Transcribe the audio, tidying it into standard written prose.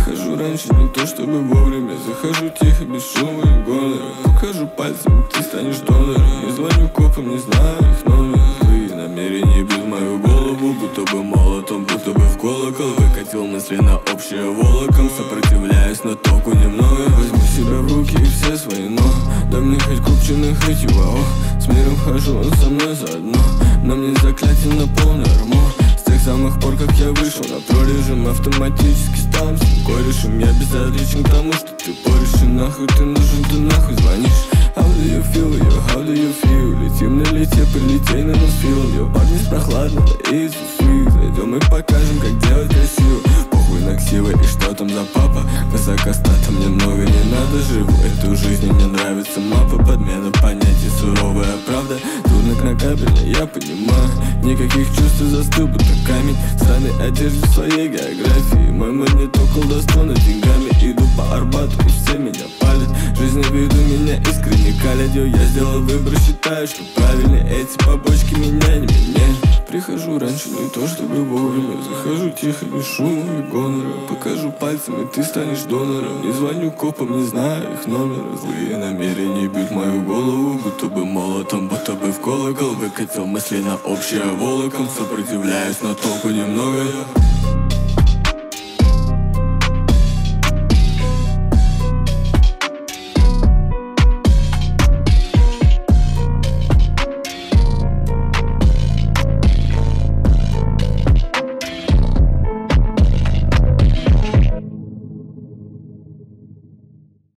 Прихожу раньше, не то чтобы вовремя. Захожу тихо, без шума и гонора. Покажу пальцем, ты станешь донором. Не звоню копам, не знаю их номер. Твои намерения бьют мою голову, будто бы молотом, будто бы в колокол. Выкатил мысли на общее волоком, сопротивляюсь, но толку немного. Возьму себя в руки и все свои, но да мне хоть купчины, хоть ЮАО. С миром хожу, он со мной заодно. На мне заклятие на полный армор. С тех самых пор, как я вышел на прорежим, автоматически стал всем корешем. Я безразличен к тому, что ты порешь. И нахуй ты нужен, ты нахуй звонишь. How do you feel, yo, how do you feel? Летим на лете, прилетей на нас филом. Yo, парни с прохладного и сусуи. Зайдем и покажем, как делать красиво. Похуй на ксивы и что там за папа. Высокостата мне много не надо. Живу эту жизнь, мне нравится мапа. Подмена понятий, суровая правда. Дурник на кабеле, я понимаю. Никаких чувств, застыл, будто камень. В странной одежде, в своей географии. Мой магниток колдовство над деньгами. Иду по Арбату и все меня палят. Жизнь в виду меня искренне калят. Я сделал выбор, считаю, что правильный. Эти побочки меня не меняют. Прихожу раньше, не то чтобы вовремя. Захожу тихо, без шума и гонора. Покажу пальцем, и ты станешь донором. Не звоню копам, не знаю их номера. Злые намерения бьют мою голову, будто бы молотом, будто бы в колокол. Выкатил мысли на общее волоком. Сопротивляюсь, но толку немного.